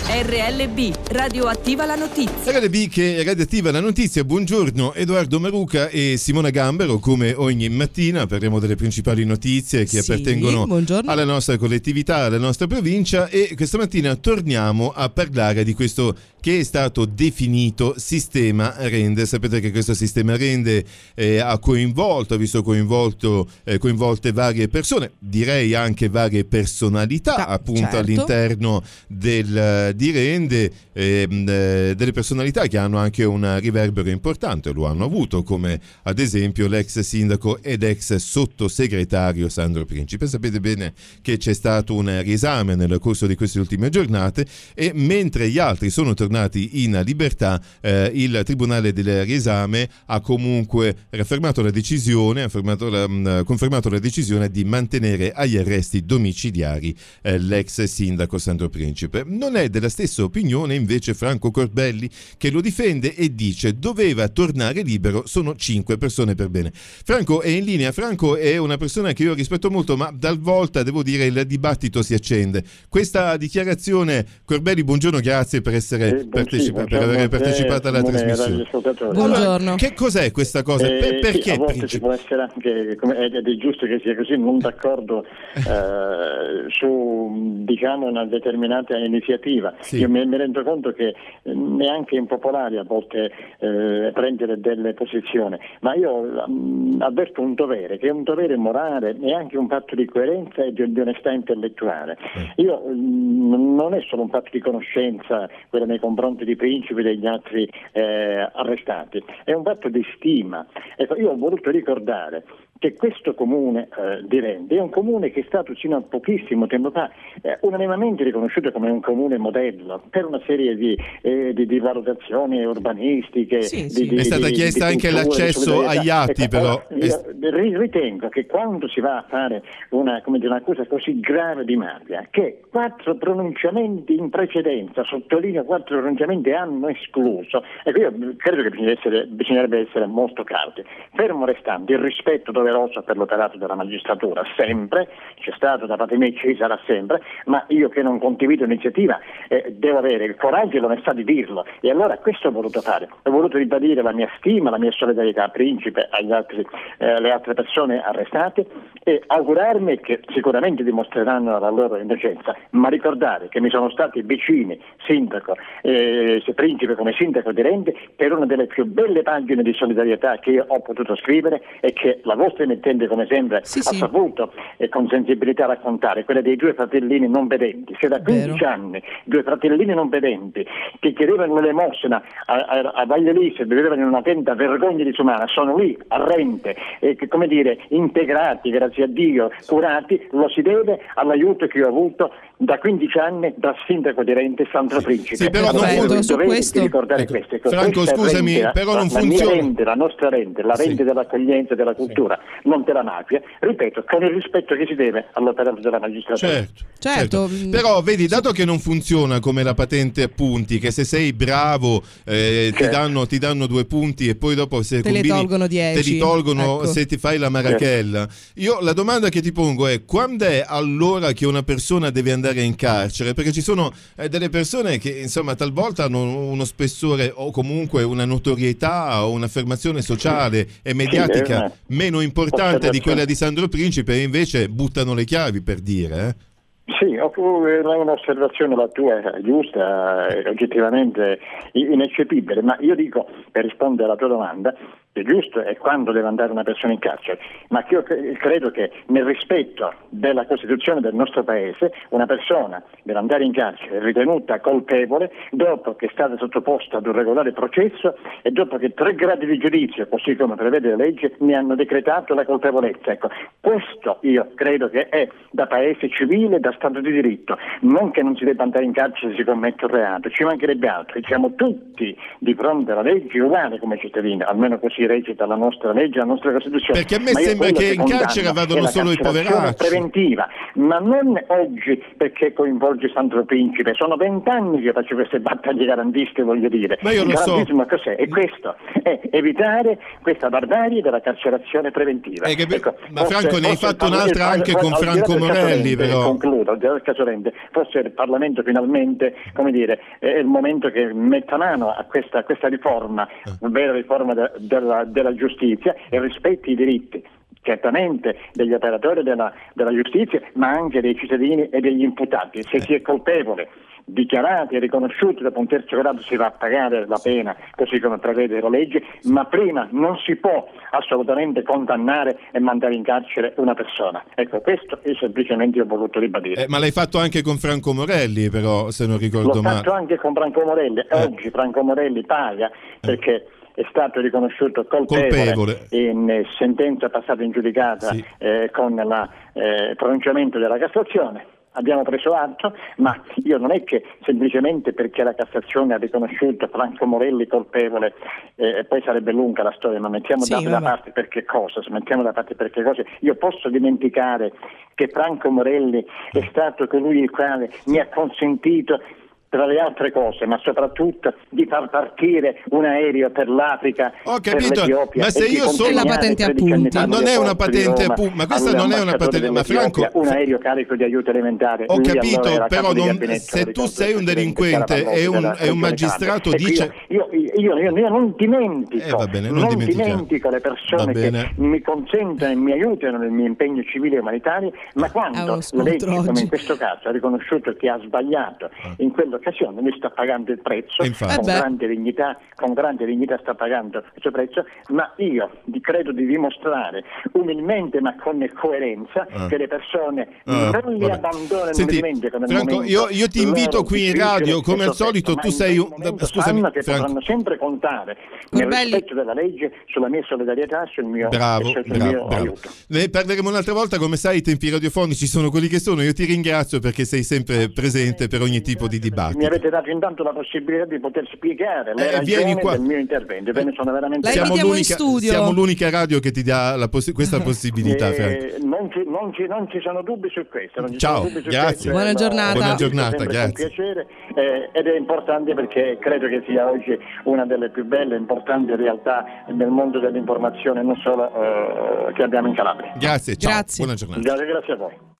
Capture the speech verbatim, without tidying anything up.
R L B, radioattiva la notizia. R L B che radioattiva la notizia. Buongiorno Edoardo Maruca e Simona Gambero. Come ogni mattina parliamo delle principali notizie che sì, appartengono buongiorno. alla nostra collettività, alla nostra provincia, e questa mattina torniamo a parlare di questo che è stato definito sistema Rende. Sapete che questo sistema Rende eh, ha coinvolto, ha visto coinvolto, eh, coinvolte varie persone, direi anche varie personalità, ah, appunto certo. all'interno del, di Rende, eh, delle personalità che hanno anche un riverbero importante, lo hanno avuto, come ad esempio l'ex sindaco ed ex sottosegretario Sandro Principe. Sapete bene che c'è stato un riesame nel corso di queste ultime giornate, e mentre gli altri sono tornati in libertà, eh, il Tribunale del riesame ha comunque affermato la decisione, ha fermato la, mh, confermato la decisione di mantenere agli arresti domiciliari eh, l'ex sindaco Sandro Principe. Non è della stessa opinione invece Franco Corbelli, che lo difende e dice doveva tornare libero, sono cinque persone per bene. Franco è in linea. Franco è una persona che io rispetto molto, ma talvolta devo dire il dibattito si accende. Questa dichiarazione, Corbelli, buongiorno, grazie per essere Eh, partecipa- sì, per aver partecipato alla trasmissione. Buongiorno. Allora, che cos'è questa cosa? Eh, per, perché? Sì, a volte Principe? si può essere anche, come, ed è giusto che sia così, non d'accordo eh, su, diciamo, una determinata iniziativa. Sì. Io mi, mi rendo conto che neanche impopolare a volte eh, prendere delle posizioni, ma io mh, avverto un dovere, che è un dovere morale e anche un patto di coerenza e di, di onestà intellettuale. Eh. Io mh, non è solo un patto di conoscenza, quello nei confronti di Principi e degli altri eh, arrestati, è un patto di stima. Ecco, io ho voluto ricordare che questo comune eh, di Rende è un comune che è stato fino a pochissimo tempo fa eh, unanimemente riconosciuto come un comune modello per una serie di, eh, di, di valutazioni urbanistiche. Sì, di, sì. di, È stata di, chiesta di anche cultura, l'accesso di agli atti, ecco, però. Allora, io ritengo che quando si va a fare una, come dire, una cosa così grave di mafia, che quattro pronunciamenti in precedenza, sottolineo quattro pronunciamenti, hanno escluso, ecco, io credo che bisogna essere, bisognerebbe essere molto cauti, fermo restando il rispetto doveroso per l'operato della magistratura, sempre c'è stato da parte mia, ci sarà sempre, ma io che non condivido l'iniziativa eh, devo avere il coraggio e l'onestà di dirlo, e allora questo ho voluto fare, ho voluto ribadire la mia stima, la mia solidarietà a Principe, agli altri, eh, alle altre persone arrestate, e augurarmi che sicuramente dimostreranno la loro innocenza, ma ricordare che mi sono stati vicini, sindaco, eh, Principe come sindaco di Rende, per una delle più belle pagine di solidarietà che io ho potuto scrivere e che la vostra emittente, come sempre, sì, ha sì. saputo e con sensibilità raccontare, quella dei due fratellini non vedenti. Se da quindici Vero. anni due fratellini non vedenti che chiedevano l'elemosina a, a, a Vagliolise e vivevano in una tenda vergogna disumana, sono lì a Rende e che, come dire, integrati, grazie a Dio, curati, lo si deve all'aiuto che io ho avuto da quindici anni dal sindaco di Rende, Sandro Principe. Sì, però Ecco, non dovete su questo- ricordare Ecco, questo. Ecco, Franco, questa è scusami, Rende, però la, non la funziona. mia Rende, la nostra Rende, la Rende Sì. dell'accoglienza e della cultura, non della mafia, ripeto, con il rispetto che si deve all'operato della magistratura. Certo, Certo. Però vedi, dato che non funziona come la patente a punti, che se sei bravo eh, ti, Certo. danno, ti danno due punti e poi dopo se Te li combini tolgono dieci. te li tolgono Ecco. se ti fai la marachella. Io la domanda che ti pongo è: quando è allora che una persona deve andare in carcere? Perché ci sono eh, delle persone che insomma talvolta hanno uno spessore o comunque una notorietà o un'affermazione sociale e mediatica Sì, meno importante di osservazione. quella di Sandro Principe, e invece buttano le chiavi, per dire, eh? Sì, un'osservazione la tua è giusta, è oggettivamente ineccepibile, ma io dico, per rispondere alla tua domanda, è giusto è quando deve andare una persona in carcere, ma io credo che nel rispetto della Costituzione del nostro Paese una persona deve andare in carcere ritenuta colpevole dopo che è stata sottoposta ad un regolare processo e dopo che tre gradi di giudizio, così come prevede la legge, ne hanno decretato la colpevolezza. Ecco, questo io credo che è da Paese civile, da Stato di diritto, non che non si debba andare in carcere se si commette un reato, ci mancherebbe altro, siamo tutti di fronte alla legge uguali come cittadini, almeno così così recita la nostra legge, la nostra Costituzione. Perché a me sembra che in carcere vadano solo i poveracci. Preventiva, ma non oggi perché coinvolge Sandro Principe, sono vent'anni che faccio queste battaglie garantiste, voglio dire. Ma io il lo garantismo so. Cos'è? È questo, è evitare questa barbarie della carcerazione preventiva. Eh, che, ecco, ma forse, Franco ne hai fatto un'altra anche con Franco Morelli, però. Concludo, al di là del caso Rende, forse il Parlamento finalmente, come dire, è il momento che metta mano a questa, a questa riforma, una vera riforma de, della, della giustizia, e rispetti i diritti certamente degli operatori della, della giustizia, ma anche dei cittadini e degli imputati. Se si è colpevole, dichiarati e riconosciuti dopo un terzo grado, si va a pagare la pena, così come prevede la legge, ma prima non si può assolutamente condannare e mandare in carcere una persona. Ecco, questo è semplicemente ho voluto ribadire. Eh, ma l'hai fatto anche con Franco Morelli, però, se non ricordo L'ho male. L'ho fatto anche con Franco Morelli. Eh. Oggi Franco Morelli paga perché è stato riconosciuto colpevole, colpevole. in eh, sentenza passata in giudicata, sì. eh, con il eh, pronunciamento della Cassazione. Abbiamo preso atto, ma io non è che semplicemente perché la Cassazione ha riconosciuto Franco Morelli colpevole, eh, poi sarebbe lunga la storia, ma mettiamo sì, da, da parte perché cosa, mettiamo da parte perché cose. Io posso dimenticare che Franco Morelli è stato colui il quale mi ha consentito, tra le altre cose, ma soprattutto di far partire un aereo per l'Africa, ho capito, per l'Etiopia, ma se io sono la patente a punti, ma non è una patente a punti, ma questa non è una patente, ma Franco, un aereo carico di aiuto elementare. Ho Lui capito, allora però non, se tu sei un delinquente e un, e un magistrato dice io, io, io, io, io non dimentico, eh, va bene, non, non dimentico le persone che mi consentono e mi aiutano nel mio impegno civile e umanitario, ma quando la legge, come in questo caso, ha riconosciuto che ha sbagliato in quell'occasione, lui sta pagando il prezzo, infatti, con grande dignità, con grande dignità sta pagando questo prezzo, ma io credo di dimostrare umilmente ma con coerenza ah. che le persone ah, non li vabbè. abbandonano. Senti, nel Franco, io, io ti invito qui in radio, come al solito, tu sei un... Scusami, che Franco. Potranno sempre contare nel rispetto della legge sulla mia solidarietà, sul mio, bravo, sul bravo, mio bravo. aiuto. Ne parleremo un'altra volta, come sai i tempi radiofonici sono quelli che sono, io ti ringrazio perché sei sempre presente per ogni tipo di dibattito. Mi avete dato intanto la possibilità di poter spiegare le eh, ragioni del mio intervento, ve ne sono veramente siamo l'unica, in studio. Siamo l'unica radio che ti dà la possi- questa possibilità, eh, non, ci, non, ci, non ci sono dubbi su questo. Non ci Ciao, sono dubbi su grazie. questo. Buona giornata. Buona giornata, grazie. Con piacere, eh, ed è importante perché credo che sia oggi una delle più belle e importanti realtà nel mondo dell'informazione, non solo eh, che abbiamo in Calabria. Grazie, ciao. Grazie. Buona giornata. Grazie, grazie a voi.